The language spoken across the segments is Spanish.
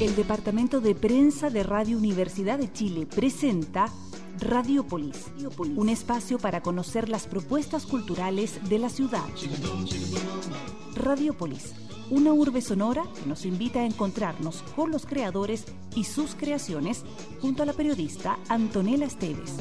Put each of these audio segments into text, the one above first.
El Departamento de Prensa de Radio Universidad de Chile presenta Radiopolis, un espacio para conocer las propuestas culturales de la ciudad. Radiopolis, una urbe sonora que nos invita a encontrarnos con los creadores y sus creaciones junto a la periodista Antonella Esteves.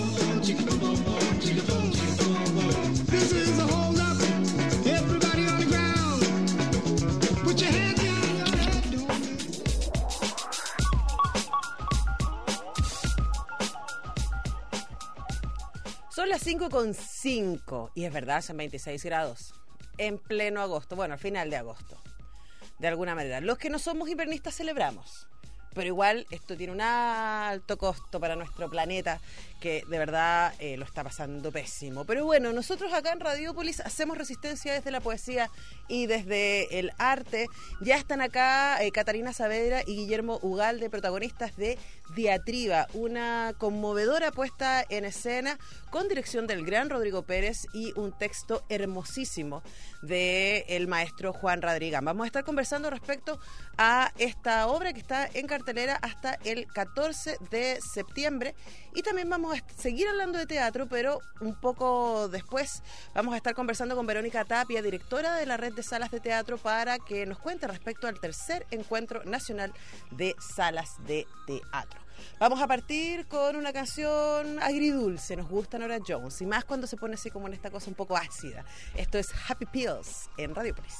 Son las 5:05 y es verdad, son 26 grados en pleno agosto, bueno, al final de agosto, de alguna manera. Los que no somos invernistas celebramos, pero igual esto tiene un alto costo para nuestro planeta que de verdad lo está pasando pésimo. Pero bueno, nosotros acá en Radiopolis hacemos resistencia desde la poesía y desde el arte. Ya están acá Catarina Saavedra y Guillermo Ugalde, protagonistas de Diatriba, una conmovedora puesta en escena con dirección del gran Rodrigo Pérez y un texto hermosísimo del maestro Juan Radrigán. Vamos a estar conversando respecto a esta obra que está en cartelera hasta el 14 de septiembre y también vamos a seguir hablando de teatro, pero un poco después vamos a estar conversando con Verónica Tapia, directora de la Red de Salas de Teatro, para que nos cuente respecto al tercer Encuentro Nacional de Salas de Teatro. Vamos a partir con una canción agridulce, nos gusta Norah Jones, y más cuando se pone así como en esta cosa un poco ácida. Esto es Happy Pills en Radiopolis.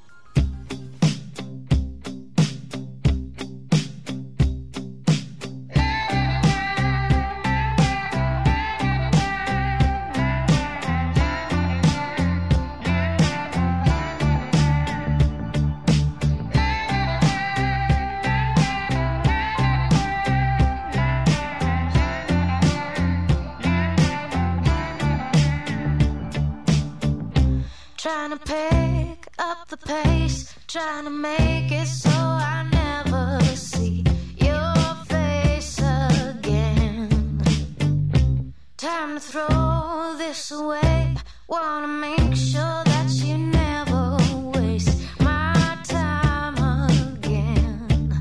Trying to pick up the pace, trying to make it so I never see your face again. Time to throw this away, wanna make sure that you never waste my time again.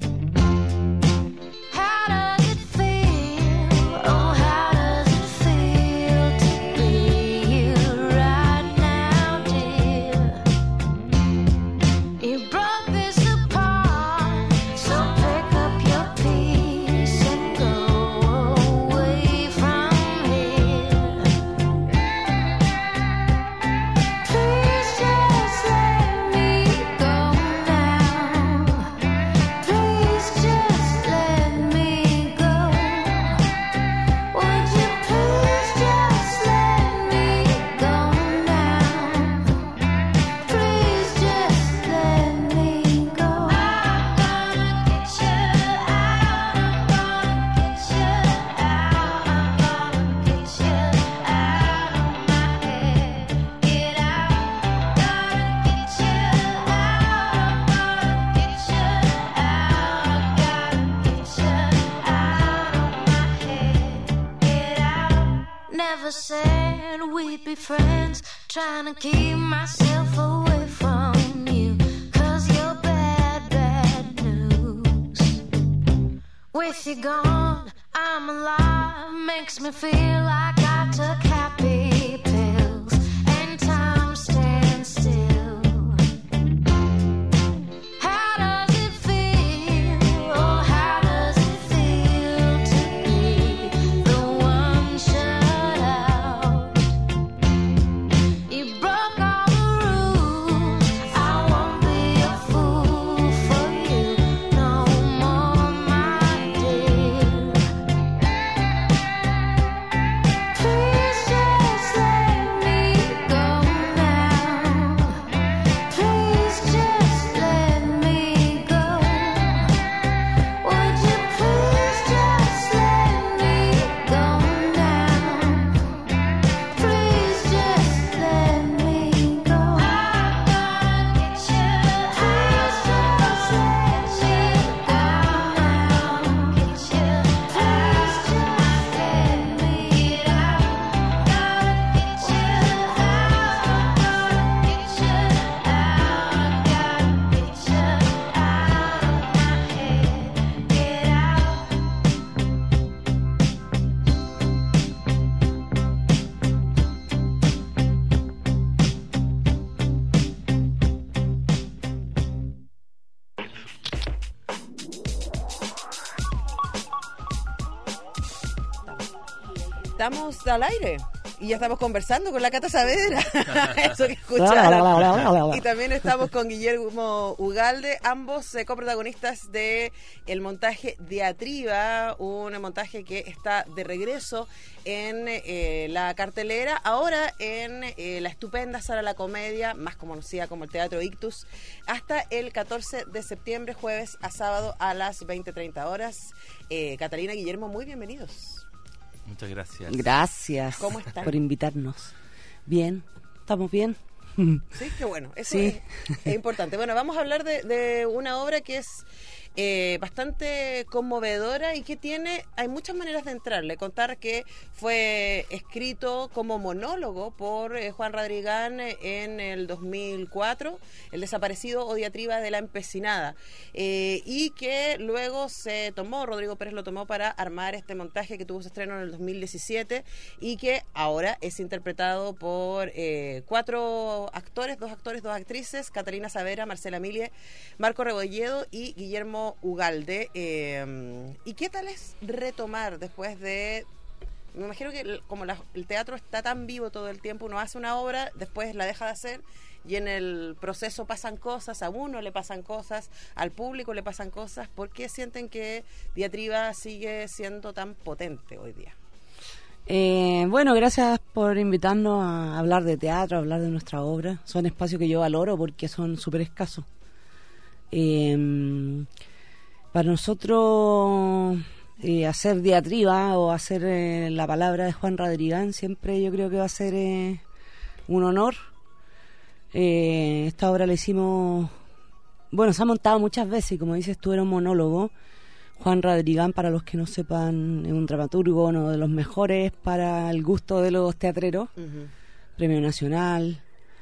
How does it feel? Oh, how does it feel to be you right now, dear? You broke this apart, so pick up your piece and go away from here. Please just let me go now. Please just let me go. Would you please just let me go now? Please just let me go. I'm gonna get you out. I'm gonna get you out. I'm gonna get you out of my head. Get out. Gonna get you out. I'm gonna get you out. Gotta get you out of my head. Get out. Never said we'd be friends. Trying to keep myself away from you, 'cause you're bad, bad news. With you gone, I'm alive. Makes me feel like I took happy pills and time stands still. How does it feel? Oh, how does it feel to be the one shut out? You broke all the rules. I won't be a fool for you no more, my dear. Please Estamos al aire y ya estamos conversando con la Cata Saavedra. Eso que escucharon. Y también estamos con Guillermo Ugalde, ambos coprotagonistas de el montaje Diatriba, un montaje que está de regreso en la cartelera, ahora en la estupenda Sala La Comedia, más conocida como el Teatro Ictus, hasta el 14 de septiembre, jueves a sábado a las 20:30 horas. Catalina, Guillermo, muy bienvenidos. Muchas gracias. Gracias. ¿Cómo están? Por invitarnos. Bien, estamos bien. Sí, qué bueno. Eso Sí. es importante. Bueno, vamos a hablar de una obra que es bastante conmovedora y que hay muchas maneras de entrarle. Contar que fue escrito como monólogo por Juan Radrigán en el 2004, El desaparecido o Diatriba de la empecinada, y que luego Rodrigo Pérez lo tomó para armar este montaje que tuvo su estreno en el 2017 y que ahora es interpretado por 4 actores, 2 actores, 2 actrices, Catalina Saavedra, Marcela Milie, Marco Rebolledo y Guillermo Ugalde. ¿Y qué tal es retomar después de... Me imagino que como el teatro está tan vivo todo el tiempo, uno hace una obra, después la deja de hacer y en el proceso pasan cosas, a uno le pasan cosas, al público le pasan cosas. ¿Por qué sienten que Diatriba sigue siendo tan potente hoy día? Bueno, gracias por invitarnos a hablar de teatro, a hablar de nuestra obra. Son espacios que yo valoro porque son súper escasos. Para nosotros hacer Diatriba o hacer la palabra de Juan Radrigán siempre yo creo que va a ser un honor. Esta obra la hicimos, bueno, se ha montado muchas veces y como dices tú era un monólogo. Juan Radrigán, para los que no sepan, es un dramaturgo, uno de los mejores para el gusto de los teatreros, Premio Nacional,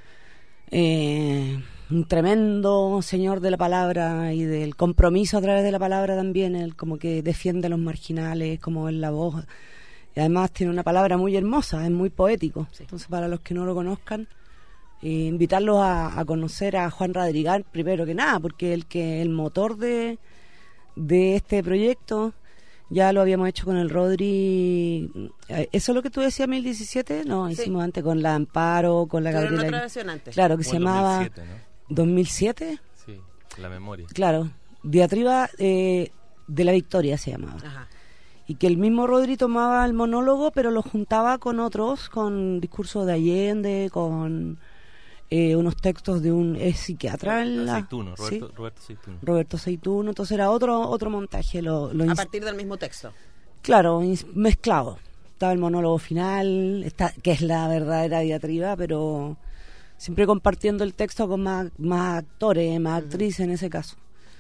un tremendo señor de la palabra y del compromiso a través de la palabra también, él como que defiende a los marginales, como es la voz, y además tiene una palabra muy hermosa, es muy poético. Sí. Entonces, para los que no lo conozcan, invitarlos a conocer a Juan Radrigán primero que nada, porque el motor de este proyecto ya lo habíamos hecho con el Rodri. ¿Eso es lo que tú decías, 2017? No, sí. Hicimos antes con la Amparo, con la Gabriela. Pero en otra versión antes. Claro, que se llamaba 2007, ¿no? 2007. Sí, la memoria. Claro, Diatriba de la Victoria se llamaba. Ajá. Y que el mismo Rodri tomaba el monólogo, pero lo juntaba con otros, con discursos de Allende, con unos textos de un psiquiatra en la... Seituno, ¿sí? Roberto Seituno. Roberto Seituno, entonces era otro montaje. A partir del mismo texto. Claro, mezclado. Estaba el monólogo final, que es la verdadera Diatriba, pero siempre compartiendo el texto con más actores, más actrices en ese caso.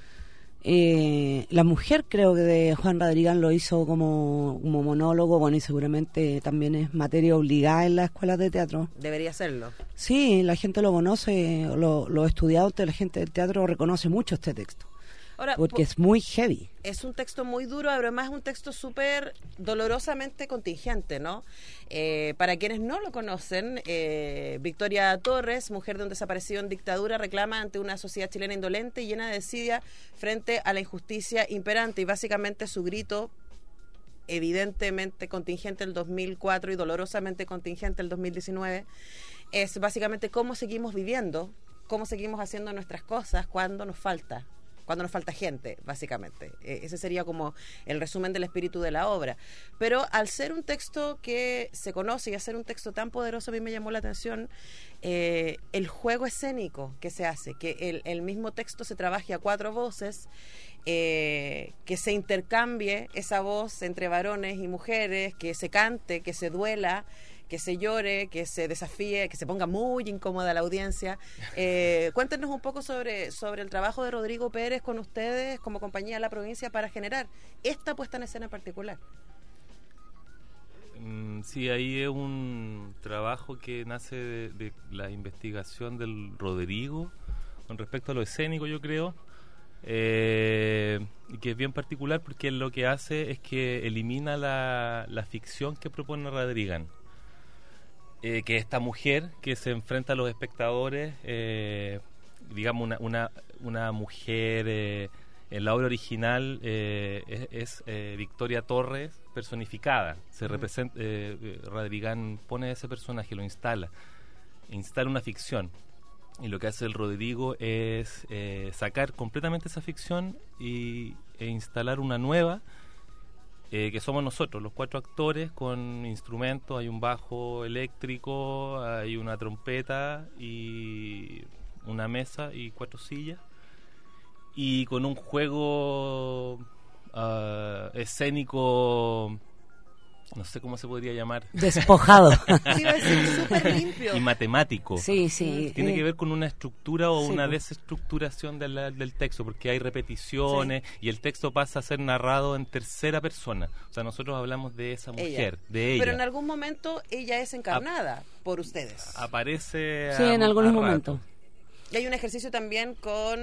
La mujer creo que de Juan Radrigán lo hizo como monólogo, bueno, y seguramente también es materia obligada en las escuelas de teatro. Debería serlo. Sí, la gente lo conoce, los estudiantes, la gente del teatro reconoce mucho este texto. Ahora, porque es muy heavy. Es un texto muy duro, pero además es un texto súper dolorosamente contingente, ¿no? Para quienes no lo conocen, Victoria Torres, mujer de un desaparecido en dictadura, reclama ante una sociedad chilena indolente y llena de desidia frente a la injusticia imperante, y básicamente su grito, evidentemente contingente el 2004 y dolorosamente contingente el 2019, es básicamente cómo seguimos viviendo, cómo seguimos haciendo nuestras cosas cuando nos falta gente, básicamente. Ese sería como el resumen del espíritu de la obra. Pero al ser un texto que se conoce y al ser un texto tan poderoso, a mí me llamó la atención el juego escénico que se hace, que el mismo texto se trabaje a 4 voces, que se intercambie esa voz entre varones y mujeres, que se cante, que se duela, que se llore, que se desafíe, que se ponga muy incómoda la audiencia. Cuéntenos un poco sobre el trabajo de Rodrigo Pérez con ustedes como compañía de la provincia para generar esta puesta en escena en particular. Sí, ahí es un trabajo que nace de la investigación del Rodrigo con respecto a lo escénico, yo creo, y que es bien particular porque lo que hace es que elimina la ficción que propone Radrigán. Que esta mujer que se enfrenta a los espectadores, digamos una mujer En la obra original es Victoria Torres personificada. Se representa, Radrigán pone ese personaje, lo instala una ficción. Y lo que hace el Rodrigo es sacar completamente esa ficción e instalar una nueva, que somos nosotros, los 4 actores con instrumentos. Hay un bajo eléctrico, hay una trompeta y una mesa y 4 sillas. Y con un juego escénico, no sé cómo se podría llamar. Despojado. Sí, iba a decir súper limpio. Y matemático. Sí, sí. Tiene que ver con una estructura o Sí, una pues. desestructuración del texto, porque hay repeticiones y el texto pasa a ser narrado en tercera persona. O sea, nosotros hablamos de esa mujer, de ella. Pero en algún momento ella es encarnada por ustedes. Aparece Sí, en algunos rato. momentos. Y hay un ejercicio también con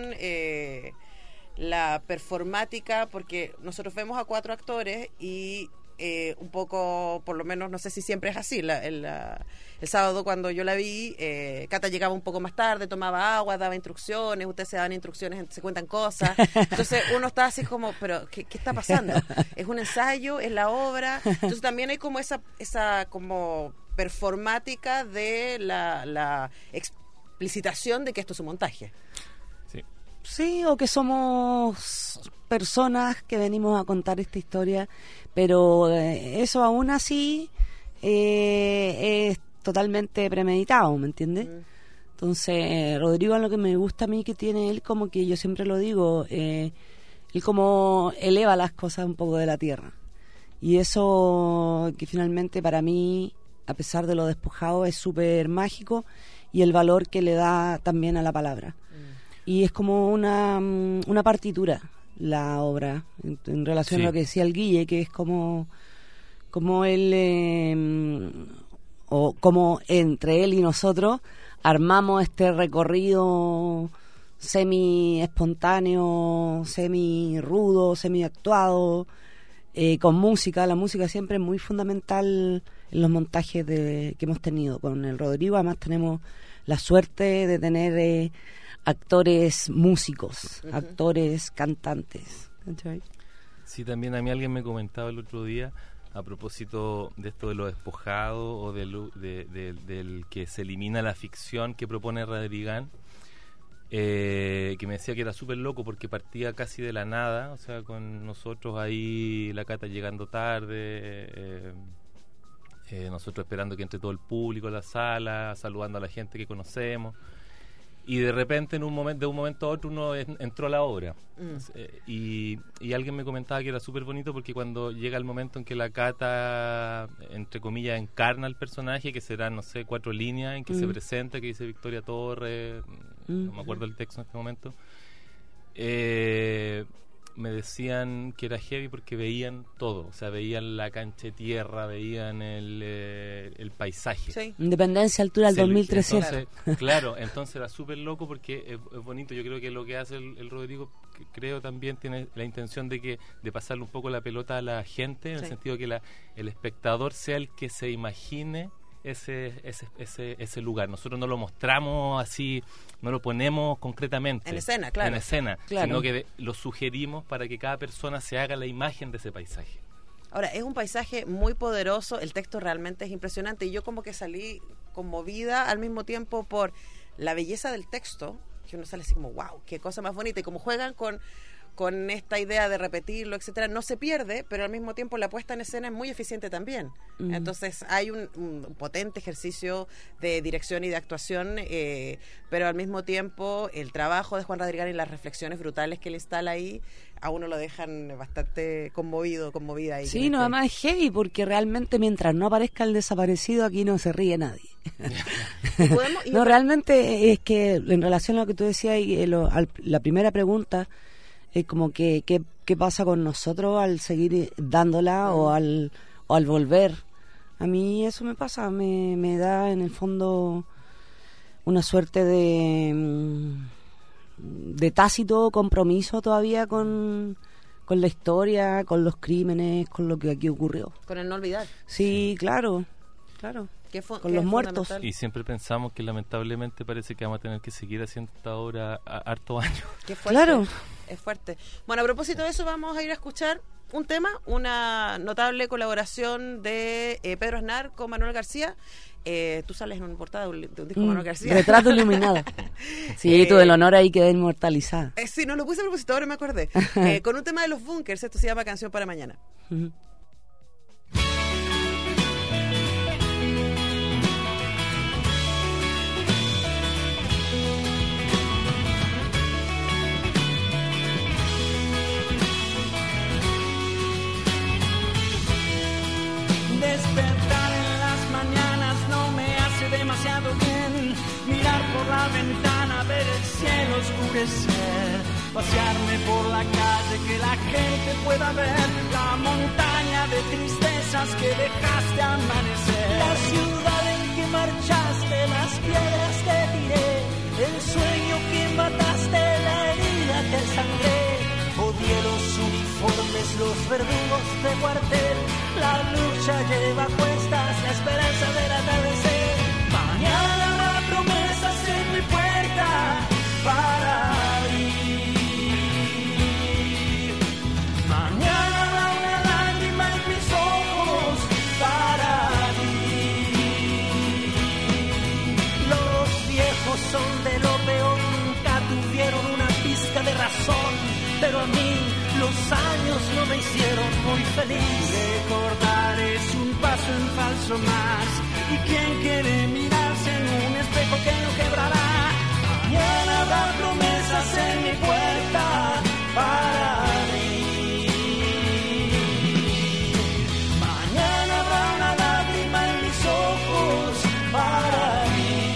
la performática, porque nosotros vemos a 4 actores y un poco, por lo menos, no sé si siempre es así. El sábado cuando yo la vi, Cata llegaba un poco más tarde, tomaba agua, daba instrucciones, ustedes se dan instrucciones, se cuentan cosas. Entonces uno está así como, pero ¿qué está pasando? ¿Es un ensayo? ¿Es la obra? Entonces también hay como esa como performática de la explicitación de que esto es un montaje. Sí. Sí, o que somos personas que venimos a contar esta historia, pero eso aún así es totalmente premeditado, ¿me entiendes? Entonces, Rodrigo, lo que me gusta a mí que tiene él, como que yo siempre lo digo, él como eleva las cosas un poco de la tierra. Y eso que finalmente para mí, a pesar de lo despojado, es súper mágico, y el valor que le da también a la palabra. Y es como una partitura la obra en relación Sí. a lo que decía el Guille, que es como él o como entre él y nosotros armamos este recorrido semi espontáneo, semi rudo, semi actuado, con música. La música siempre es muy fundamental en los montajes que hemos tenido con el Rodrigo. Además tenemos la suerte de tener actores músicos, actores cantantes. ¿Cachai? Sí, también a mí alguien me comentaba el otro día a propósito de esto de lo despojado o del que se elimina la ficción que propone Radrigán, que me decía que era súper loco porque partía casi de la nada, o sea, con nosotros ahí, la Cata llegando tarde, nosotros esperando que entre todo el público a la sala, saludando a la gente que conocemos. Y de repente, de un momento a otro, uno entró a la obra. Y alguien me comentaba que era súper bonito porque cuando llega el momento en que la Cata, entre comillas, encarna al personaje, que serán, no sé, 4 líneas en que se presenta, que dice Victoria Torres, no me acuerdo el texto en este momento, me decían que era heavy porque veían todo, o sea, veían la cancha de tierra, veían el paisaje. Sí. Independencia, altura del 2300. Entonces, claro, entonces era súper loco porque es bonito. Yo creo que lo que hace el Rodrigo, que creo también tiene la intención de pasarle un poco la pelota a la gente, en el sentido que el espectador sea el que se imagine ese lugar. Nosotros no lo mostramos así, no lo ponemos concretamente En escena, claro. en escena, Claro. sino que lo sugerimos para que cada persona se haga la imagen de ese paisaje. Ahora, es un paisaje muy poderoso, el texto realmente es impresionante y yo como que salí conmovida al mismo tiempo por la belleza del texto, que uno sale así como, wow, qué cosa más bonita, y como juegan con esta idea de repetirlo, etcétera, no se pierde, pero al mismo tiempo la puesta en escena es muy eficiente también. Entonces hay un potente ejercicio de dirección y de actuación, pero al mismo tiempo el trabajo de Juan Radrigán y las reflexiones brutales que él instala ahí a uno lo dejan bastante conmovida ahí. Sí, no, además es heavy porque realmente mientras no aparezca el desaparecido aquí no se ríe nadie. No, realmente es que en relación a lo que tú decías y la primera pregunta es como que qué pasa con nosotros al seguir dándola o al volver. A mí eso me pasa, me da en el fondo una suerte de tácito compromiso todavía con la historia, con los crímenes, con lo que aquí ocurrió. Con el no olvidar. Sí, claro. con los muertos. fundamental. Y siempre pensamos que lamentablemente parece que vamos a tener que seguir haciendo esta obra hartos años. Qué fuerte. Claro. Es fuerte. Bueno, a propósito de eso, vamos a ir a escuchar un tema, una notable colaboración de Pedro Aznar con Manuel García. Tú sales en una portada de un disco de Manuel García. Retrato iluminado. Sí, tuve el honor ahí, quedé inmortalizada. Sí, no lo puse a propósito, ahora me acordé. Con un tema de los Bunkers, esto se llama Canción para Mañana. Ujú. Despertar en las mañanas no me hace demasiado bien. Mirar por la ventana, ver el cielo oscurecer. Pasearme por la calle, que la gente pueda ver la montaña de tristezas que dejaste amanecer. La ciudad en que marchaste, las piedras que tiré, el sueño que mataste, la herida que sangré. Odié los uniformes, los verdugos de cuartel. La lucha lleva a cuestas la esperanza del atardecer. Mañana habrá promesas en mi puerta para abrir. Mañana habrá una lágrima en mis ojos para abrir. Los viejos son de lo peor, nunca tuvieron una pizca de razón. Pero a mí los años no me hicieron muy feliz. Recordar es un paso en falso más. Y quien quiere mirarse en un espejo que no quebrará. Mañana habrá promesas en mi puerta para abrir. Mañana habrá una lágrima en mis ojos para abrir.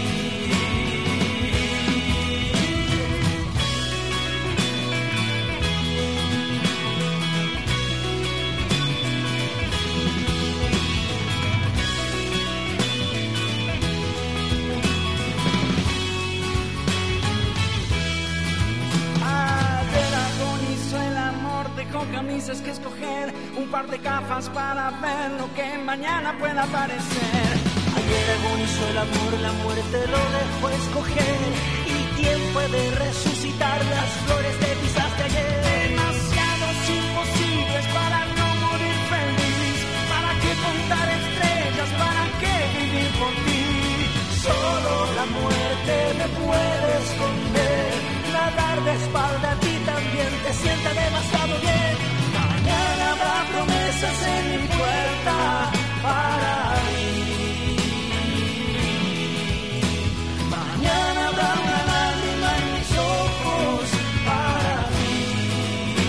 Con camisas que escoger, un par de gafas para ver lo que mañana pueda aparecer. Ayer agonizó el amor, la muerte lo dejó escoger. ¿Y quién puede resucitar las flores que pisaste ayer? Demasiados imposibles para no morir feliz. ¿Para qué contar estrellas? ¿Para qué vivir por ti? Solo la muerte me puede esconder. Nadar de espalda a ti también te sienta demasiado bien. Mañana habrá promesas en mi puerta para abrir. Mañana habrá una lágrima en mis ojos para abrir.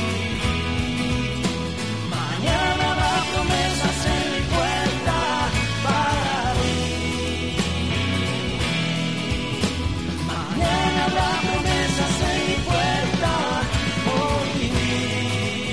Mañana habrá promesas en mi puerta para abrir. Mañana habrá promesas en mi puerta por vivir.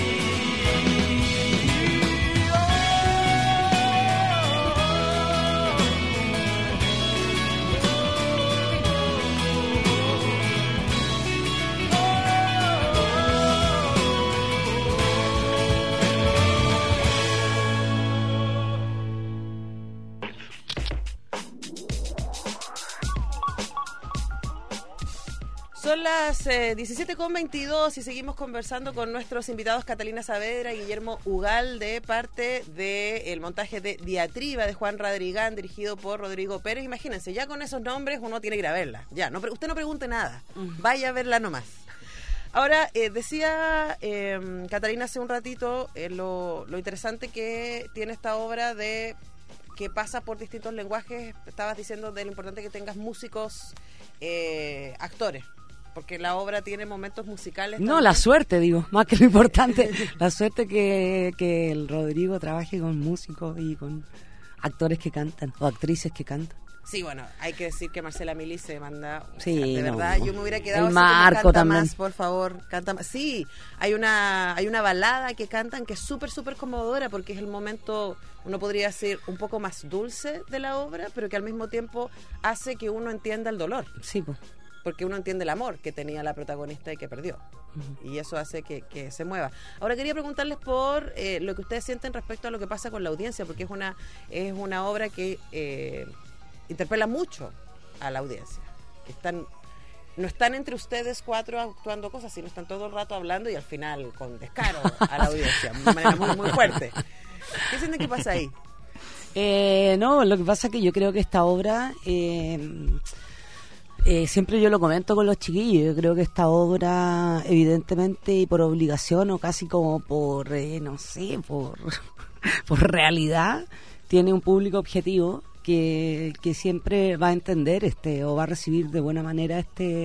Son las 17:22 y seguimos conversando con nuestros invitados Catalina Saavedra y Guillermo Ugal de parte del montaje de Diatriba de Juan Radrigán, dirigido por Rodrigo Pérez. Imagínense, ya con esos nombres uno tiene que ir a verla. Ya, no, usted no pregunte nada, vaya a verla nomás. Ahora, decía Catalina hace un ratito lo interesante que tiene esta obra de que pasa por distintos lenguajes. Estabas diciendo de lo importante que tengas músicos, actores. Porque la obra tiene momentos musicales. No, también. la suerte, digo, más que lo importante. La suerte que el Rodrigo trabaje con músicos y con actores que cantan o actrices que cantan. Sí, bueno, hay que decir que Marcela Mili se manda. Sí, de no, verdad, no. yo me hubiera quedado El así como, Marco canta también. más, por favor, canta más. Sí, hay una balada que cantan que es súper, súper conmovedora porque es el momento, uno podría decir, un poco más dulce de la obra, pero que al mismo tiempo hace que uno entienda el dolor. Sí, pues. porque uno entiende el amor que tenía la protagonista y que perdió. Y eso hace que se mueva. Ahora quería preguntarles por lo que ustedes sienten respecto a lo que pasa con la audiencia, porque es una obra que interpela mucho a la audiencia. No están entre ustedes cuatro actuando cosas, sino están todo el rato hablando y al final con descaro a la audiencia, de manera muy, muy fuerte. ¿Qué sienten que pasa ahí? No, lo que pasa es que yo creo que esta obra, siempre yo lo comento con los chiquillos, yo creo que esta obra evidentemente y por obligación o casi como por, no sé, por realidad, tiene un público objetivo que siempre va a entender o va a recibir de buena manera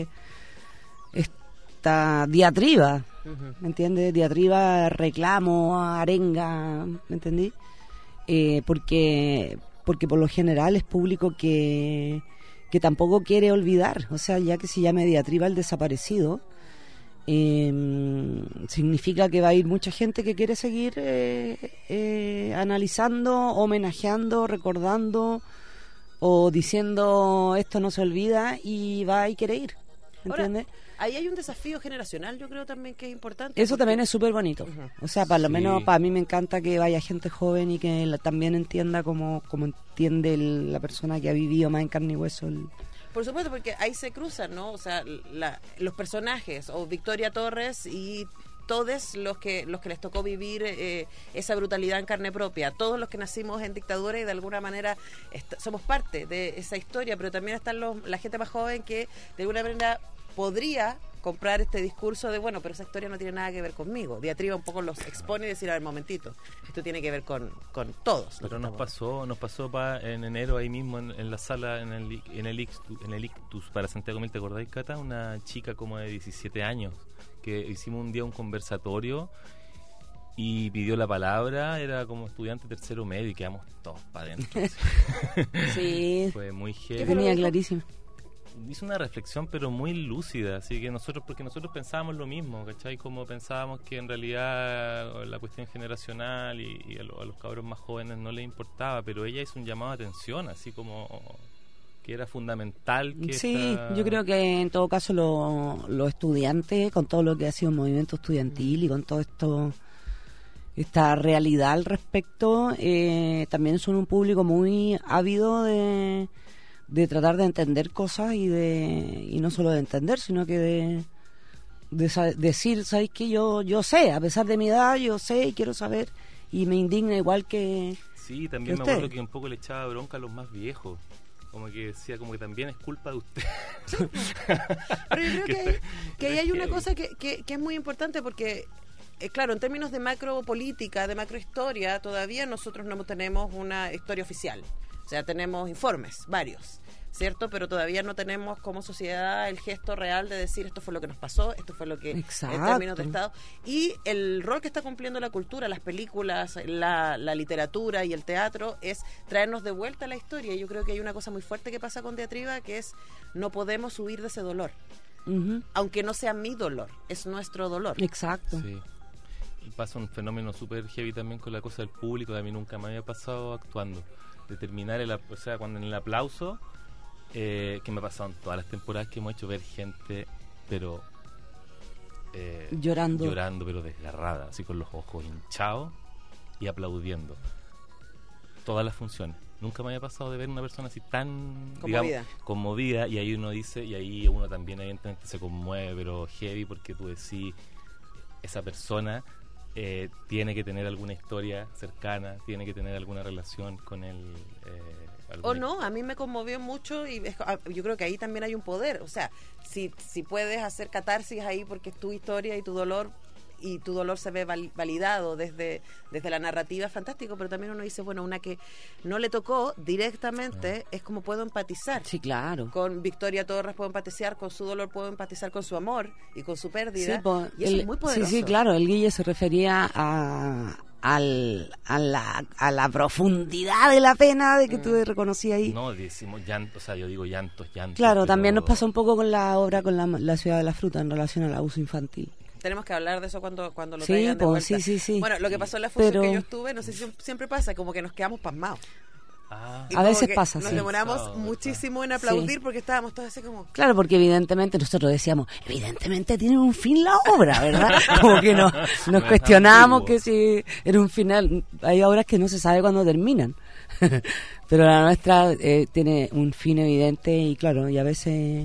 esta diatriba, ¿me entiendes? Diatriba, reclamo, arenga, ¿me entendí? Porque por lo general es público que tampoco quiere olvidar, o sea, ya que se llame diatriba el desaparecido, significa que va a ir mucha gente que quiere seguir analizando, homenajeando, recordando o diciendo esto no se olvida y va y quiere ir, ¿entiendes? Ahora, ahí hay un desafío generacional, yo creo también que es importante. Eso también es súper bonito. O sea, para lo Sí. menos para mí me encanta que vaya gente joven y que también entienda como entiende la persona que ha vivido más en carne y hueso. Por supuesto, porque ahí se cruzan, ¿no? O sea, los personajes, o Victoria Torres y todos los que les tocó vivir esa brutalidad en carne propia, todos los que nacimos en dictadura y de alguna manera somos parte de esa historia, pero también están la gente más joven que de alguna manera podría comprar este discurso de, bueno, pero esa historia no tiene nada que ver conmigo. Diatriba un poco los expone y decir, a ver, momentito, esto tiene que ver con todos. Pero nos pasó en enero ahí mismo en la sala, en el Ictus para Santiago Mil, ¿te acordáis, Cata? Una chica como de 17 años que hicimos un día un conversatorio y pidió la palabra, era como estudiante tercero medio y quedamos todos para adentro. Sí, Fue muy que heavy. tenía clarísimo. Hizo una reflexión pero muy lúcida, así que porque nosotros pensábamos lo mismo, ¿cachai? Como pensábamos que en realidad la cuestión generacional y a los cabros más jóvenes no les importaba, pero ella hizo un llamado de atención, así como que era fundamental que Sí, yo creo que en todo caso los estudiantes, con todo lo que ha sido el movimiento estudiantil y con todo esta realidad al respecto, también son un público muy ávido de tratar de entender cosas y no solo de entender, sino que de decir, ¿sabes qué? Yo sé, a pesar de mi edad, yo sé y quiero saber y me indigna igual que Sí, también que me acuerdo usted. que un poco le echaba bronca a los más viejos, como que decía como que también es culpa de usted. Pero yo creo que ahí hay una heavy. cosa que es muy importante porque, claro, en términos de macropolítica, de macrohistoria, todavía nosotros no tenemos una historia oficial. O sea, tenemos informes, varios, ¿cierto? Pero todavía no tenemos como sociedad el gesto real de decir esto fue lo que nos pasó, esto fue lo que Exacto. en términos de Estado. Y el rol que está cumpliendo la cultura, las películas, la literatura y el teatro es traernos de vuelta a la historia. Y yo creo que hay una cosa muy fuerte que pasa con Diatriba, que es no podemos huir de ese dolor. Ujú, Aunque no sea mi dolor, es nuestro dolor. exacto. Sí. Y pasa un fenómeno súper heavy también con la cosa del público, que a mí nunca me había pasado actuando. De terminar, o sea, cuando en el aplauso, que me ha pasado en todas las temporadas que hemos hecho, ver gente, pero Llorando. pero desgarrada, así con los ojos hinchados y aplaudiendo. Todas las funciones. Nunca me había pasado de ver una persona así tan, Conmovida. conmovida, y ahí uno dice, y ahí uno también evidentemente se conmueve, pero heavy, porque tú decís, esa persona tiene que tener alguna historia cercana, tiene que tener alguna relación con él. O no, a mí me conmovió mucho y yo creo que ahí también hay un poder. O sea, si puedes hacer catarsis ahí porque es tu historia y tu dolor se ve validado desde la narrativa, es fantástico, pero también uno dice, bueno, una que no le tocó directamente, es como puedo empatizar. Sí, claro. Con Victoria Torres puedo empatizar con su dolor, pudo empatizar con su amor y con su pérdida. Sí, po, y eso es muy poderoso. Sí, claro, el Guille se refería a la profundidad de la pena de que tú reconocías ahí. No, decimos llanto, o sea, yo digo llantos. Claro, pero- también nos pasa un poco con la obra con la Ciudad de la Fruta en relación al abuso infantil. Tenemos que hablar de eso cuando lo Sí, traigan de pues, vuelta. sí. Bueno, lo que pasó en la fusión Pero- que yo estuve, no sé si siempre pasa, como que nos quedamos pasmados. Y A como veces que pasa, nos sí. demoramos muchísimo en aplaudir porque estábamos todos así como... Claro, porque evidentemente nosotros decíamos, evidentemente tiene un fin la obra, ¿verdad? Como que nos es cuestionábamos ambiguo. que si era un final. Hay obras que no se sabe cuándo terminan. Pero la nuestra tiene un fin evidente y claro, y a veces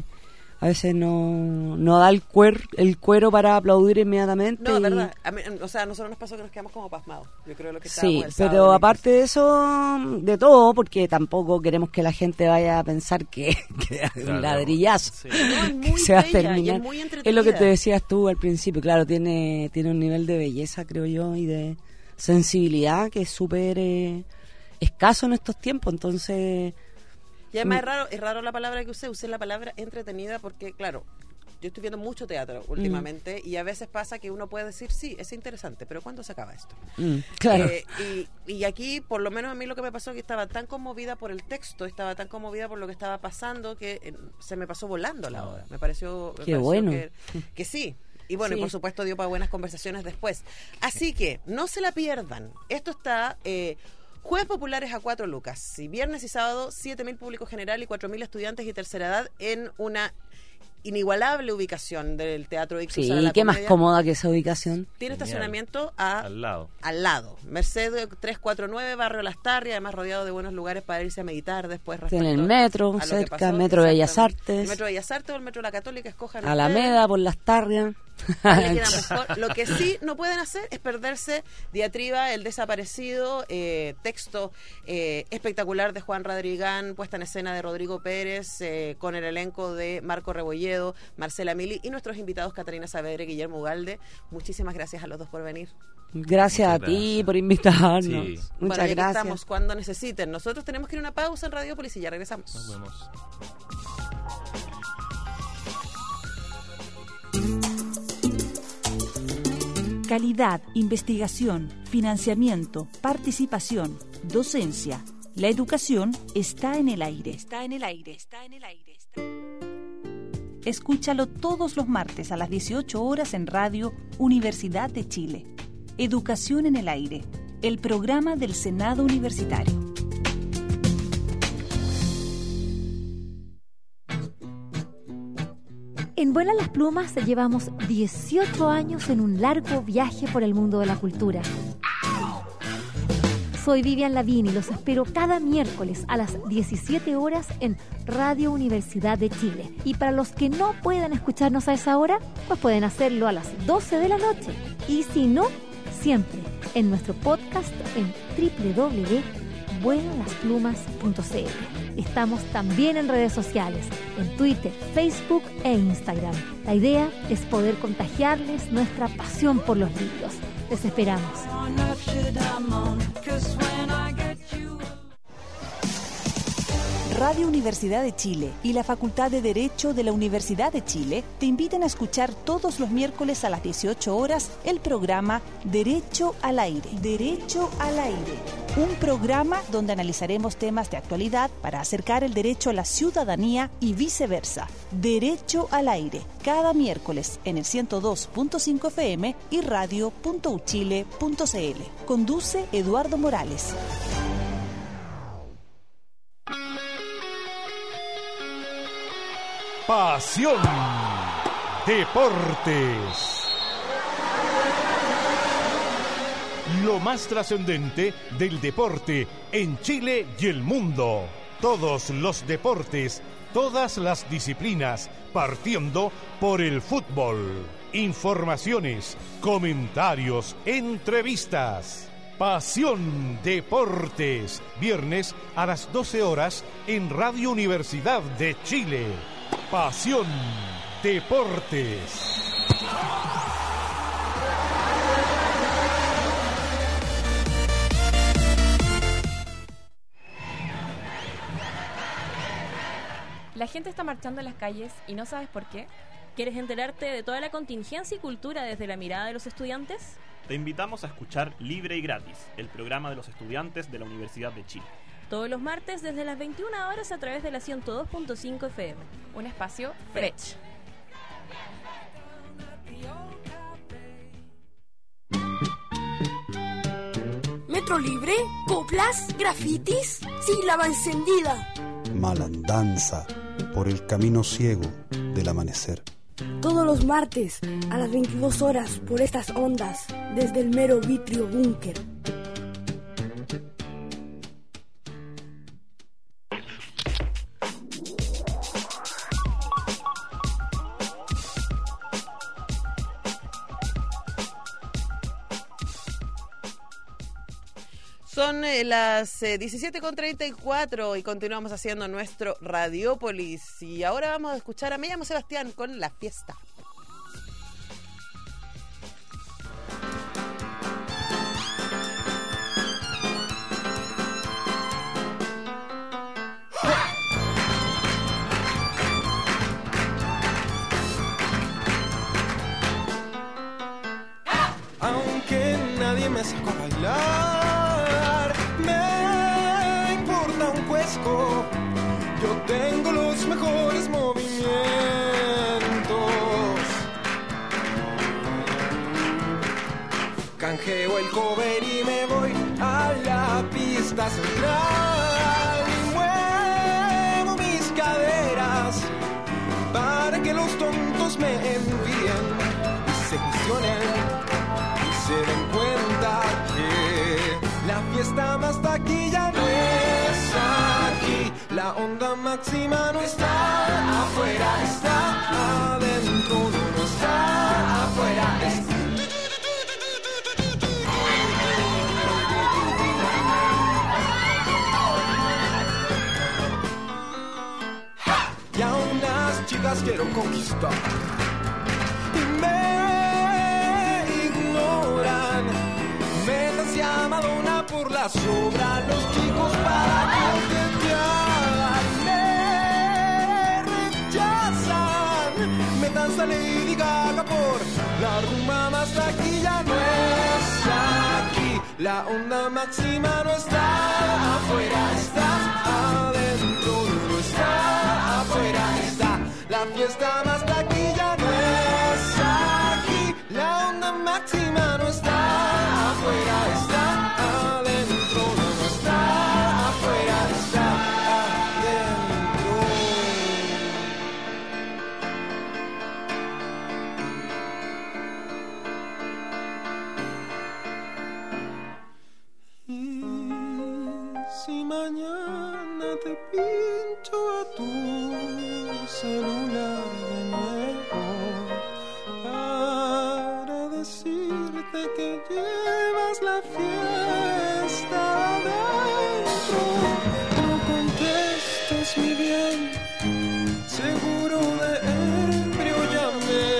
no da el cuero para aplaudir inmediatamente. No, y- verdad. A nosotros nos pasó que nos quedamos como pasmados. Yo creo lo que Sí, estábamos el sábado pero 26. aparte de eso, de todo, porque tampoco queremos que la gente vaya a pensar que es un Claro. ladrillazo. Sí. No, es que muy se va a bella y terminar. es muy Es lo que entretenida. te decías tú al principio, claro, tiene un nivel de belleza, creo yo, y de sensibilidad que es súper escaso en estos tiempos, entonces... Y además es raro la palabra que usé la palabra entretenida porque, claro, yo estoy viendo mucho teatro últimamente y a veces pasa que uno puede decir, sí, es interesante, pero ¿cuándo se acaba esto? claro. Y aquí, por lo menos a mí lo que me pasó es que estaba tan conmovida por el texto, estaba tan conmovida por lo que estaba pasando que se me pasó volando la hora. Me pareció bueno. que sí. Y bueno, Sí. y por supuesto dio para buenas conversaciones después. Así que no se la pierdan. Esto está... Jueves populares a 4 lucas. Y viernes y sábado, 7.000 público general y 4.000 estudiantes y tercera edad en una inigualable ubicación del Teatro Ictus. Sí, Sala de la qué más Comedia. cómoda que esa ubicación. Tiene Genial. estacionamiento Al lado. al lado. Mercedes 349, Barrio Lastarria, además rodeado de buenos lugares para irse a meditar después. Tiene el respecto metro a lo que cerca, pasó. Metro Bellas Exactamente. Artes. El Metro Bellas Artes o el Metro La Católica, escojan Alameda, por las Tarrias. ustedes. Le queda mejor. Lo que sí no pueden hacer es perderse Diatriba, el desaparecido, texto espectacular de Juan Radrigán, puesta en escena de Rodrigo Pérez, con el elenco de Marco Rebolledo, Marcela Mili y nuestros invitados Catarina Saavedra y Guillermo Ugalde. Muchísimas gracias a los dos por venir. Gracias Muchas a ti gracias. por invitarnos. Sí. Muchas Bueno, ya que gracias. estamos cuando necesiten. Nosotros tenemos que ir a una pausa en Radiopolis y ya regresamos. Nos vemos. Calidad, investigación, financiamiento, participación, docencia. La educación está en el aire. Está en el aire. Está en el aire. Escúchalo todos los martes a las 18 horas en Radio Universidad de Chile. Educación en el aire, el programa del Senado Universitario. En Vuelan las Plumas llevamos 18 años en un largo viaje por el mundo de la cultura. Soy Vivian Lavín y los espero cada miércoles a las 17 horas en Radio Universidad de Chile. Y para los que no puedan escucharnos a esa hora, pues pueden hacerlo a las 12 de la noche. Y si no, siempre en nuestro podcast en www.vuelanlasplumas.cl. Estamos también en redes sociales, en Twitter, Facebook e Instagram. La idea es poder contagiarles nuestra pasión por los libros. Les esperamos. Radio Universidad de Chile y la Facultad de Derecho de la Universidad de Chile te invitan a escuchar todos los miércoles a las 18 horas el programa Derecho al Aire. Derecho al Aire. Un programa donde analizaremos temas de actualidad para acercar el derecho a la ciudadanía y viceversa. Derecho al Aire. Cada miércoles en el 102.5 FM y radio.uchile.cl. Conduce Eduardo Morales. Pasión Deportes. Lo más trascendente del deporte en Chile y el mundo. Todos los deportes, todas las disciplinas, partiendo por el fútbol. Informaciones, comentarios, entrevistas. Pasión Deportes. Viernes a las 12 horas en Radio Universidad de Chile. Pasión Deportes. La gente está marchando en las calles y no sabes por qué. ¿Quieres enterarte de toda la contingencia y cultura desde la mirada de los estudiantes? Te invitamos a escuchar Libre y Gratis, el programa de los estudiantes de la Universidad de Chile. Todos los martes desde las 21 horas a través de la 102.5 FM. Un espacio Fresh. metro libre, coplas, grafitis, sílaba encendida. Malandanza por el camino ciego del amanecer. Todos los martes a las 22 horas por estas ondas, desde el mero vitrio búnker. Son las 17:34 y continuamos haciendo nuestro Radiópolis. Y ahora vamos a escuchar a Me llamo Sebastián con La Fiesta. Aunque nadie me sacó a bailar, me importa un cuesco. Yo tengo los mejores movimientos. Canjeo el cover y me voy a la pista central y muevo mis caderas para que los tontos me envíen y se cuestionen. Se den cuenta que la fiesta más taquilla no es aquí. La onda máxima no está afuera, está adentro. No está afuera, está. Y a unas chicas quiero conquistar. Métanse a Madonna por la sobra, los chicos para coquetear. Me rechazan, métanse a Lady Gaga por la rumba más taquilla. No es aquí, la onda máxima no está afuera, está adentro. No está afuera, está la fiesta más taquilla. No es aquí, la onda máxima no está afuera, está adentro. No está afuera, está adentro. Y si mañana te pincho a tu celular de nuevo para decirte que llevas la fiesta adentro, no contestes mi bien, seguro de ebrio llamé.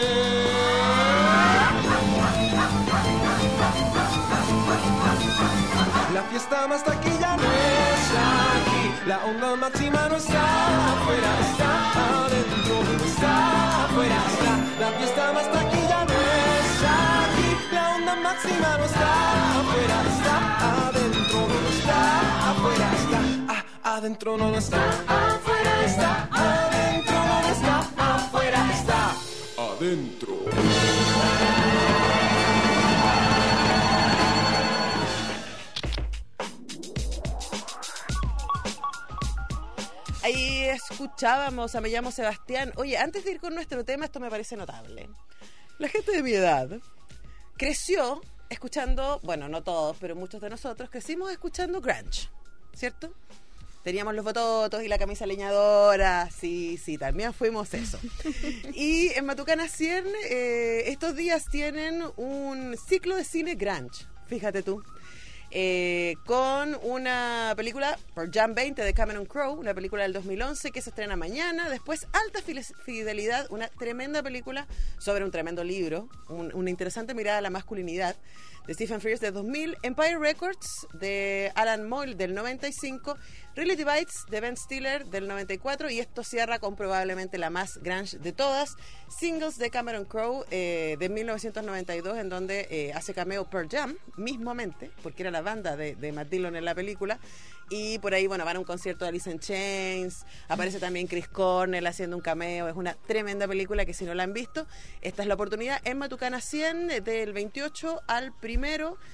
La fiesta más taquilla no es aquí, la onda máxima no está afuera, está adentro. No está afuera, está la fiesta más taquilla no es aquí, la onda máxima no está afuera, está adentro. No está afuera, está adentro. No está afuera, está adentro. No está afuera, está adentro. Ahí escuchábamos a Me llamo Sebastián. Oye, antes de ir con nuestro tema, esto me parece notable. La gente de mi edad creció escuchando, bueno, no todos, pero muchos de nosotros crecimos escuchando grunge, ¿cierto? Teníamos los bototos y la camisa leñadora, sí, también fuimos eso. Y en Matucana 100 estos días tienen un ciclo de cine grunge, fíjate tú. Con una película, Pearl Jam 20 de Cameron Crowe, una película del 2011 que se estrena mañana. Después, Alta Fidelidad, una tremenda película sobre un tremendo libro, una interesante mirada a la masculinidad, de Stephen Frears de 2000, Empire Records de Alan Moyle del 95, Reality Bites de Ben Stiller del 94, y esto cierra con probablemente la más grunge de todas, Singles de Cameron Crowe de 1992, en donde hace cameo Pearl Jam mismamente, porque era la banda de Matt Dillon en la película. Y por ahí, bueno, van a un concierto de Alice in Chains, aparece también Chris Cornell haciendo un cameo. Es una tremenda película que si no la han visto, esta es la oportunidad en Matucana 100 del 28 al 1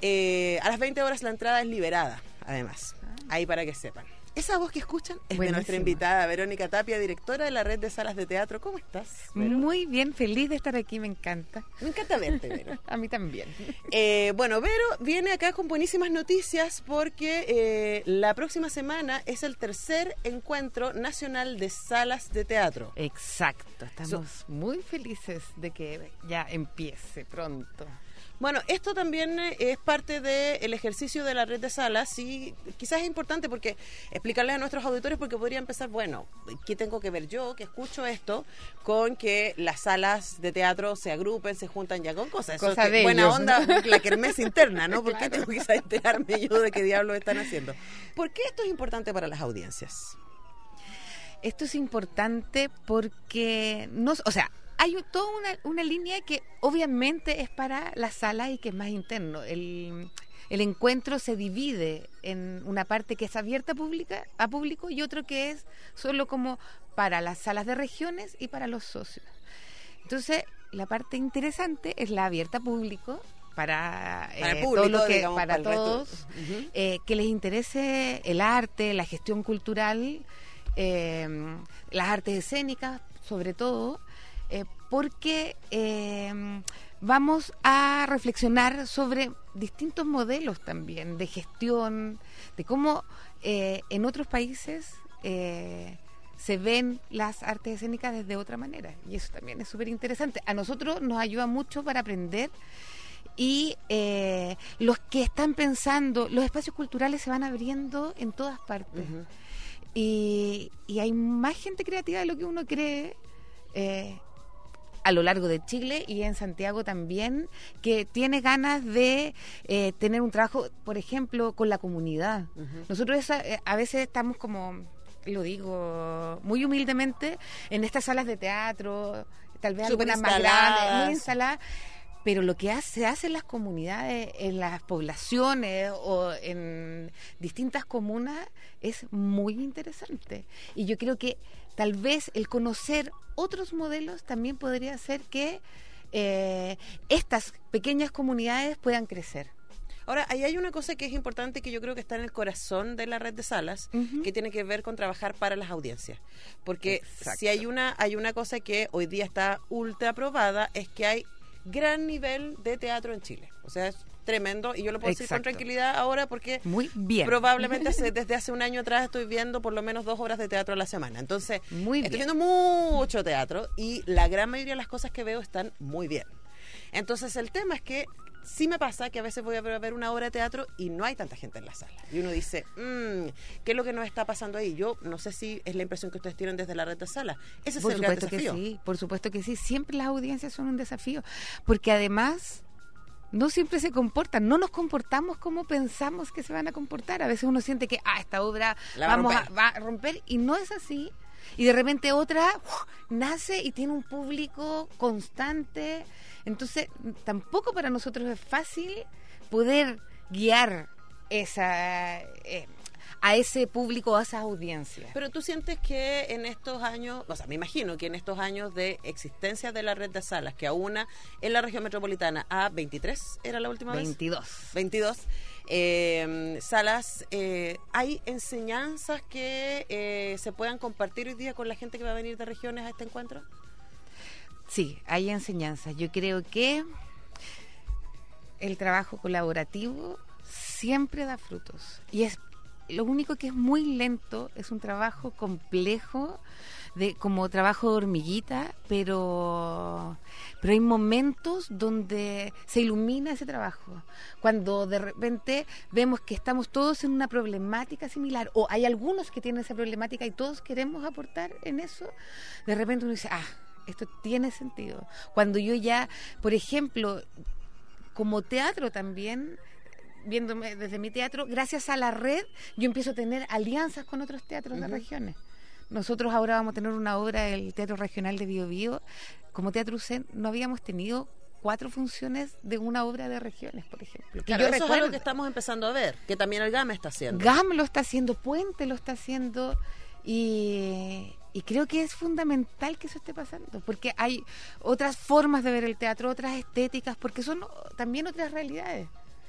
A las 20 horas la entrada es liberada, además. Ahí para que sepan. Esa voz que escuchan es de nuestra invitada, Verónica Tapia, directora de la Red de Salas de Teatro. ¿Cómo estás, Vero? Muy bien, feliz de estar aquí, me encanta. Me encanta verte, Vero. A mí también. Bueno, Vero viene acá con buenísimas noticias porque la próxima semana es el tercer encuentro nacional de salas de teatro. Exacto, estamos muy felices de que ya empiece pronto. Bueno, esto también es parte del ejercicio de la red de salas y quizás es importante porque explicarles a nuestros auditores porque podría empezar, bueno, ¿qué tengo que ver yo que escucho esto con que las salas de teatro se agrupen, se juntan ya con cosas? Eso Cosa es de buena ellos, onda, ¿no? la kermés interna, ¿no? ¿Por qué tengo que enterarme yo de qué diablos están haciendo? ¿Por qué esto es importante para las audiencias? Esto es importante porque, hay toda una línea que obviamente es para la sala y que es más interno. El encuentro se divide en una parte que es abierta a público y otro que es solo como para las salas de regiones y para los socios. Entonces, la parte interesante es la abierta a público, para el público, todo lo que, digamos, para para el todos, resto. que les interese el arte, la gestión cultural, las artes escénicas, sobre todo, porque vamos a reflexionar sobre distintos modelos también de gestión, de cómo en otros países se ven las artes escénicas desde otra manera, y eso también es súper interesante. A nosotros nos ayuda mucho para aprender, y los que están pensando, los espacios culturales se van abriendo en todas partes, y hay más gente creativa de lo que uno cree, a lo largo de Chile y en Santiago también, que tiene ganas de tener un trabajo, por ejemplo, con la comunidad. Nosotros a veces estamos como, lo digo muy humildemente, en estas salas de teatro, tal vez algunas más grandes, muy instaladas, pero lo que se hace en las comunidades, en las poblaciones o en distintas comunas es muy interesante. Y yo creo que tal vez el conocer otros modelos también podría hacer que estas pequeñas comunidades puedan crecer. Ahora, ahí hay una cosa que es importante que yo creo que está en el corazón de la red de salas, que tiene que ver con trabajar para las audiencias. Porque si hay una cosa que hoy día está ultra probada, es que hay gran nivel de teatro en Chile. O sea, es tremendo, y yo lo puedo decir con tranquilidad ahora porque muy bien. Probablemente desde hace un año atrás estoy viendo por lo menos 2 horas de teatro a la semana. Entonces, estoy viendo mucho teatro y la gran mayoría de las cosas que veo están muy bien. Entonces, el tema es que sí me pasa que a veces voy a ver una obra de teatro y no hay tanta gente en la sala. Y uno dice, ¿qué es lo que nos está pasando ahí? Yo no sé si es la impresión que ustedes tienen desde la red de sala. Ese es el gran desafío. Por supuesto que sí. Siempre las audiencias son un desafío. Porque además no siempre se comportan. No nos comportamos como pensamos que se van a comportar. A veces uno siente que esta obra va a romper, y no es así. Y de repente otra nace y tiene un público constante. Entonces, tampoco para nosotros es fácil poder guiar a ese público, a esas audiencias. Pero tú sientes que en estos años, o sea, me imagino que en estos años de existencia de la red de salas, que aúna en la región metropolitana a 23, ¿era la última vez? 22 salas, ¿hay enseñanzas que se puedan compartir hoy día con la gente que va a venir de regiones a este encuentro? Sí, hay enseñanzas. Yo creo que el trabajo colaborativo siempre da frutos. Y es lo único que es muy lento, es un trabajo complejo, como trabajo de hormiguita, pero hay momentos donde se ilumina ese trabajo. Cuando de repente vemos que estamos todos en una problemática similar, o hay algunos que tienen esa problemática y todos queremos aportar en eso, de repente uno dice, esto tiene sentido. Cuando yo ya, por ejemplo, como teatro también, viéndome desde mi teatro, gracias a la red, yo empiezo a tener alianzas con otros teatros de regiones. Nosotros ahora vamos a tener una obra del Teatro Regional de Biobío. Como Teatro UCEN no habíamos tenido 4 funciones de una obra de regiones, por ejemplo. Claro, eso es algo que estamos empezando a ver, que también el GAM está haciendo. GAM lo está haciendo, Puente lo está haciendo, y creo que es fundamental que eso esté pasando, porque hay otras formas de ver el teatro, otras estéticas, porque son también otras realidades.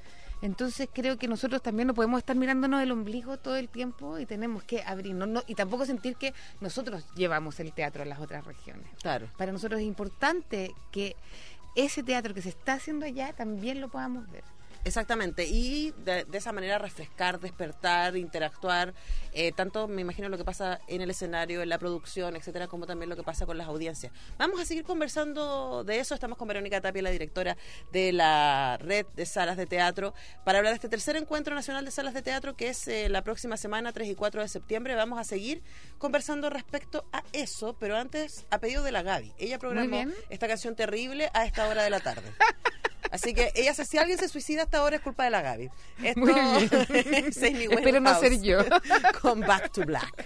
Entonces creo que nosotros también no podemos estar mirándonos el ombligo todo el tiempo y tenemos que abrirnos, y tampoco sentir que nosotros llevamos el teatro a las otras regiones. Claro. Para nosotros es importante que ese teatro que se está haciendo allá también lo podamos ver. Exactamente, y de esa manera refrescar, despertar, interactuar, tanto me imagino lo que pasa en el escenario, en la producción, etcétera, como también lo que pasa con las audiencias. Vamos a seguir conversando de eso. Estamos con Verónica Tapia, la directora de la Red de Salas de Teatro, para hablar de este tercer encuentro nacional de salas de teatro, que es la próxima semana, 3 y 4 de septiembre. Vamos a seguir conversando respecto a eso, pero antes, a pedido de la Gaby. Ella programó esta canción terrible a esta hora de la tarde. Así que ella, si alguien se suicida hasta ahora, es culpa de la Gaby. Esto Muy bien. es Amy Espero no Winehouse ser yo. con Back to Black.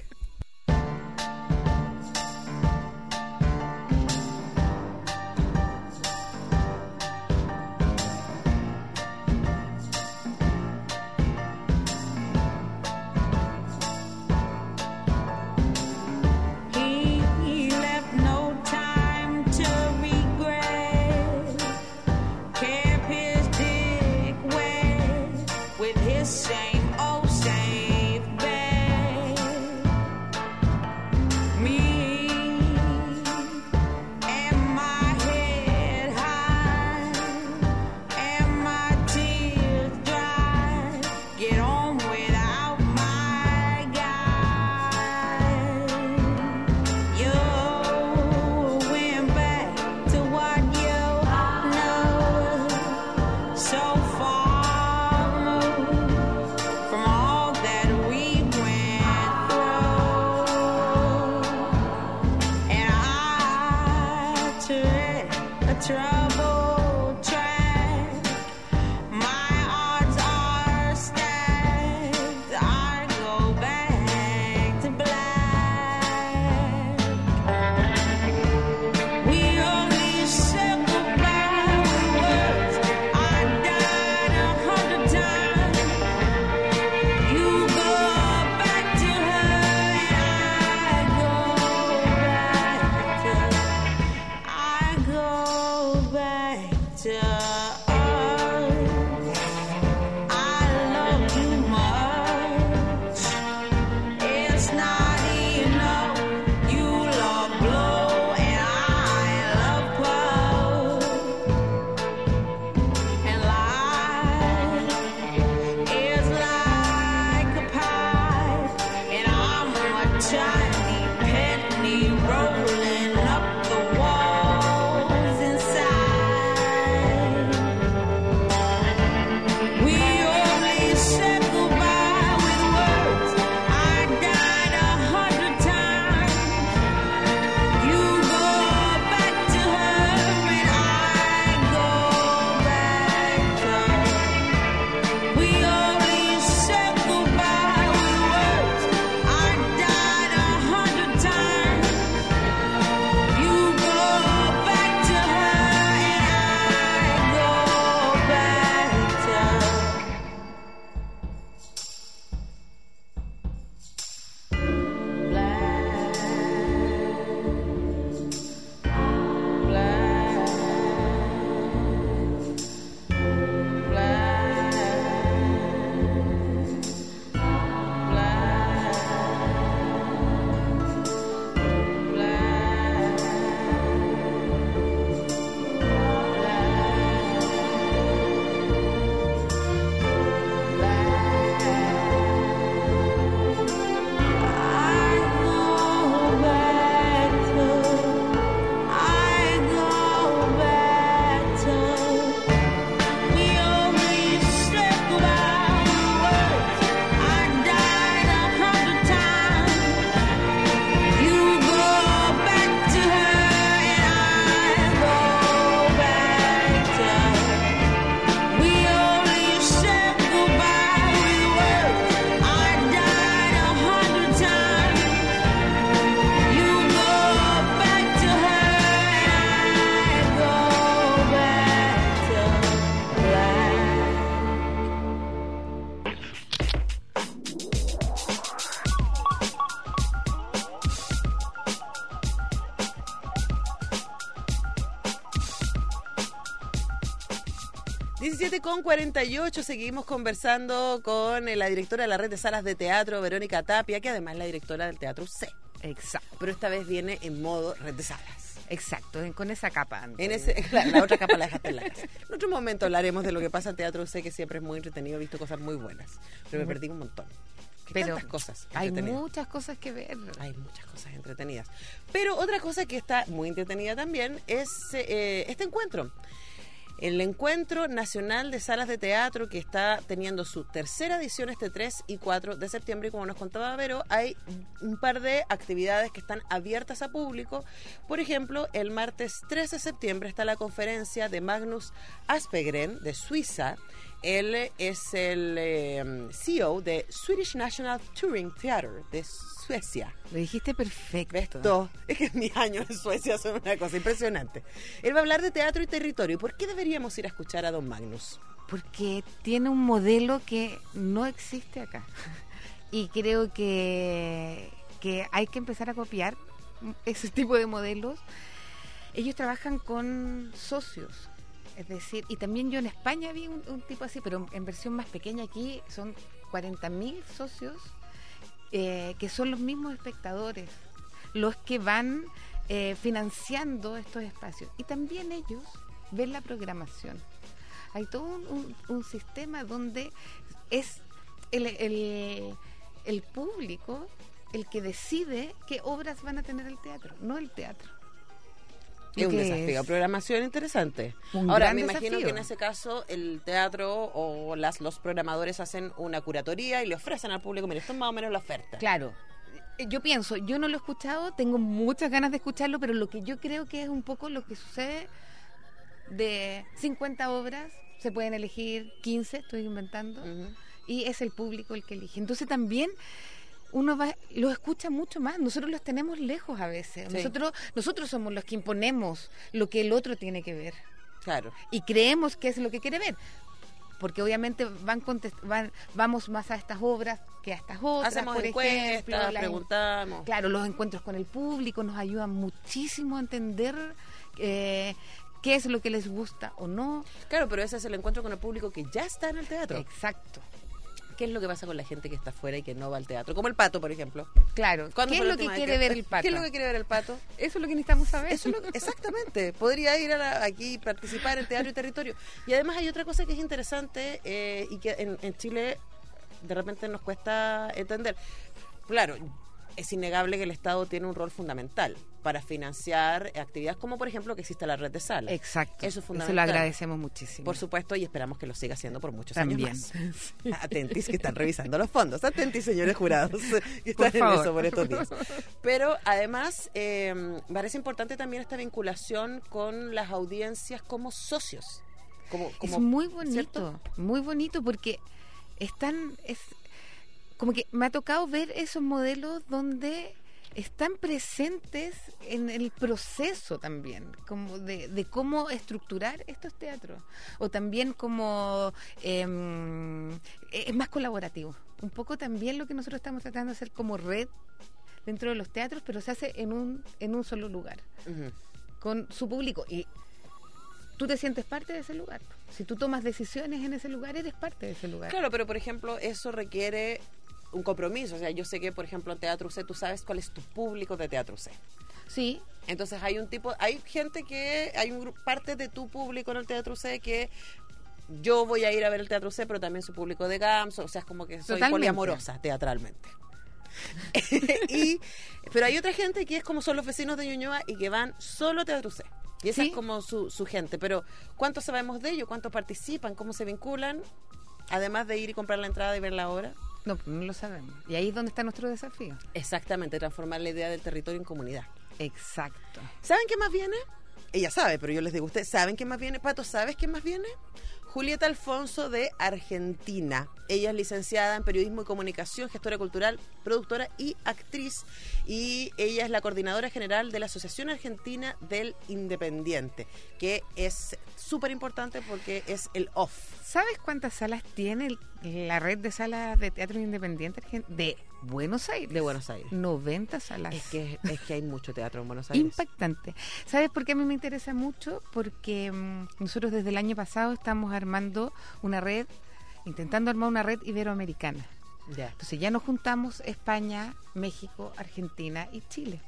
He left no time to regret. Kept his dick wet with his same old safe bet. Me and my head high and my tears dry. Get on without my guy. You went back to what you know so far. 17:48, seguimos conversando con la directora de la red de salas de teatro, Verónica Tapia, que además es la directora del Teatro C. Exacto. Pero esta vez viene en modo red de salas. Exacto, con esa capa. Claro, la otra capa la dejaste en la casa. En otro momento hablaremos de lo que pasa en Teatro C, que siempre es muy entretenido, he visto cosas muy buenas, pero me perdí un montón. Pero tantas cosas hay entretenidas. muchas cosas que ver. Hay muchas cosas entretenidas. Pero otra cosa que está muy entretenida también es este encuentro. El Encuentro Nacional de Salas de Teatro, que está teniendo su tercera edición este 3 y 4 de septiembre. Y como nos contaba Vero, hay un par de actividades que están abiertas a público. Por ejemplo, el martes 3 de septiembre está la conferencia de Magnus Aspegren de Suiza. Él es el CEO de Swedish National Touring Theatre de Suecia. Lo dijiste perfecto. ¿Ves tú? Es que mis años en Suecia son una cosa impresionante. Él va a hablar de teatro y territorio. ¿Por qué deberíamos ir a escuchar a don Magnus? Porque tiene un modelo que no existe acá. Y creo que hay que empezar a copiar ese tipo de modelos. Ellos trabajan con socios. Es decir, y también yo en España vi un tipo así, pero en versión más pequeña. Aquí son 40.000 socios que son los mismos espectadores, los que van financiando estos espacios. Y también ellos ven la programación. Hay todo un sistema donde es el público el que decide qué obras van a tener el teatro, no el teatro. Es un desafío, programación interesante. Ahora, me imagino que en ese caso el teatro o los programadores hacen una curatoría y le ofrecen al público, mira, esto es más o menos la oferta. Claro. Yo pienso, yo no lo he escuchado, tengo muchas ganas de escucharlo, pero lo que yo creo que es un poco lo que sucede de 50 obras, se pueden elegir 15, estoy inventando, y es el público el que elige. Entonces también uno los escucha mucho más. Nosotros los tenemos lejos a veces. Sí. Nosotros somos los que imponemos lo que el otro tiene que ver. Claro. Y creemos que es lo que quiere ver. Porque obviamente vamos más a estas obras que a estas otras. Hacemos por encuestas, ejemplo, preguntamos. Claro, los encuentros con el público nos ayudan muchísimo a entender qué es lo que les gusta o no. Claro, pero ese es el encuentro con el público que ya está en el teatro. Exacto. ¿Qué es lo que pasa con la gente que está afuera y que no va al teatro? Como el Pato, por ejemplo. Claro. ¿Qué es lo que quiere ver el Pato? ¿Qué es lo que quiere ver el Pato? Eso es lo que necesitamos saber. Exactamente. Podría ir aquí y participar en teatro y territorio. Y además hay otra cosa que es interesante y que en Chile de repente nos cuesta entender. Claro, es innegable que el Estado tiene un rol fundamental para financiar actividades como, por ejemplo, que exista la red de salas. Exacto. Eso es fundamental. Eso lo agradecemos muchísimo. Por supuesto, y esperamos que lo siga haciendo por muchos También. años más. Atentis, que están revisando los fondos. Atentis, señores jurados, que Por están en favor. eso por estos días. Pero, además, parece importante también esta vinculación con las audiencias como socios. Es muy bonito, ¿cierto? muy bonito porque como que me ha tocado ver esos modelos donde están presentes en el proceso también, como de cómo estructurar estos teatros, o también como es más colaborativo. Un poco también lo que nosotros estamos tratando de hacer como red dentro de los teatros, pero se hace en un solo lugar, con su público, y tú te sientes parte de ese lugar. Si tú tomas decisiones en ese lugar, eres parte de ese lugar. Claro, pero por ejemplo, eso requiere un compromiso. O sea, yo sé que, por ejemplo, en Teatro C, tú sabes cuál es tu público de Teatro C. Sí. Entonces hay gente que, parte de tu público en el Teatro C que yo voy a ir a ver el Teatro C, pero también su público de GAMS, o sea, es como que soy Totalmente. poliamorosa teatralmente. Pero hay otra gente que es como son los vecinos de Ñuñoa y que van solo a Teatro C. Y esa Sí. es como su gente. Pero ¿cuánto sabemos de ellos? ¿Cuántos participan? ¿Cómo se vinculan? Además de ir y comprar la entrada y ver la obra. No lo sabemos. Y ahí es donde está nuestro desafío. Exactamente, transformar la idea del territorio en comunidad. Exacto. ¿Saben qué más viene? Ella sabe, pero yo les digo, ¿ustedes saben qué más viene? Pato, ¿sabes qué más viene? Julieta Alfonso de Argentina. Ella es licenciada en Periodismo y Comunicación, gestora cultural, productora y actriz. Y ella es la coordinadora general de la Asociación Argentina del Independiente, que es súper importante porque es el OFF. ¿Sabes cuántas salas tiene la red de salas de teatro independiente de Buenos Aires. De Buenos Aires. 90 salas. Es que hay mucho teatro en Buenos Aires. Impactante. ¿Sabes por qué a mí me interesa mucho? Porque nosotros desde el año pasado estamos armando una red, intentando armar una red iberoamericana. Ya. Entonces ya nos juntamos España, México, Argentina y Chile.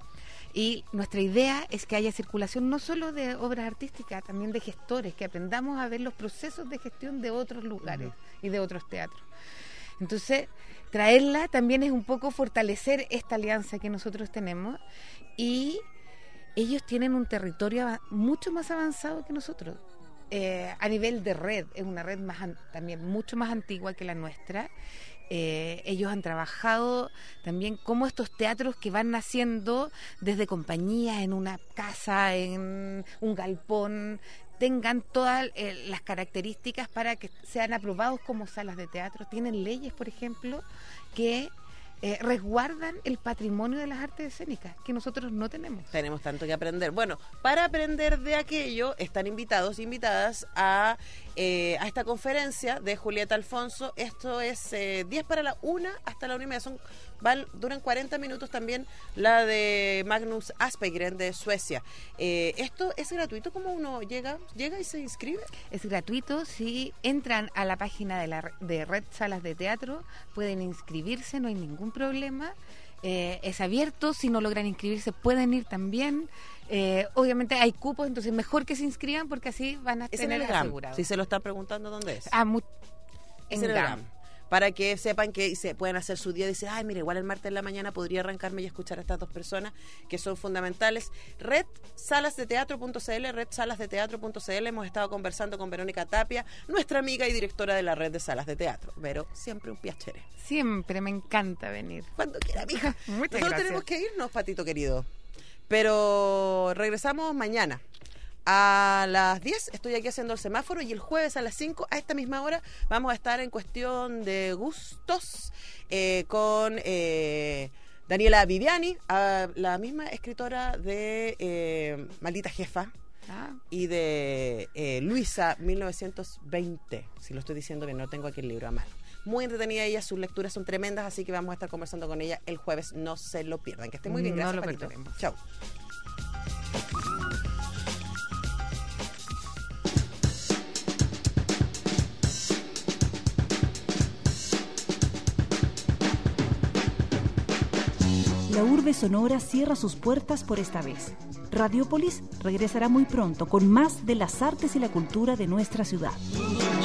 Y nuestra idea es que haya circulación no solo de obras artísticas, también de gestores, que aprendamos a ver los procesos de gestión de otros lugares y de otros teatros. Entonces, traerla también es un poco fortalecer esta alianza que nosotros tenemos, y ellos tienen un territorio mucho más avanzado que nosotros. A nivel de red, es una red también mucho más antigua que la nuestra. Ellos han trabajado también como estos teatros que van naciendo desde compañías en una casa, en un galpón, tengan todas las características para que sean aprobados como salas de teatro. Tienen leyes, por ejemplo, que resguardan el patrimonio de las artes escénicas, que nosotros no tenemos. Tenemos tanto que aprender. Bueno, para aprender de aquello, están invitados e invitadas a esta conferencia de Julieta Alfonso. Esto es 10 para la 1 hasta la 1:30. Duran 40 minutos también la de Magnus Aspegren de Suecia. ¿Esto es gratuito? ¿Cómo uno llega y se inscribe? Es gratuito. Si entran a la página de Red Salas de Teatro, pueden inscribirse, no hay ningún problema. Es abierto. Si no logran inscribirse, pueden ir también. Obviamente hay cupos, entonces mejor que se inscriban, porque así van a Es tener en el GAM. asegurado. Si se lo están preguntando, ¿dónde es? Es en el GAM. Para que sepan que se pueden hacer su día. Dice, ay, mira, igual el martes en la mañana podría arrancarme y escuchar a estas dos personas que son fundamentales. redsalasdeteatro.cl, redsalasdeteatro.cl. Hemos estado conversando con Verónica Tapia, nuestra amiga y directora de la Red de Salas de Teatro. Vero, siempre un piacere. Siempre, me encanta venir. Cuando quiera, mija. Muchas Nosotros gracias. tenemos que irnos, Patito querido. Pero regresamos mañana. A las 10 estoy aquí haciendo el semáforo, y el jueves a las 5, a esta misma hora, vamos a estar en Cuestión de Gustos con Daniela Viviani, la misma escritora de Maldita Jefa y de Luisa 1920, si lo estoy diciendo bien, no tengo aquí el libro a mano. Muy entretenida ella, sus lecturas son tremendas, así que vamos a estar conversando con ella el jueves, no se lo pierdan. Que esté muy bien, No gracias, lo Patito. perderemos. Chao. La urbe sonora cierra sus puertas por esta vez. Radiópolis regresará muy pronto con más de las artes y la cultura de nuestra ciudad.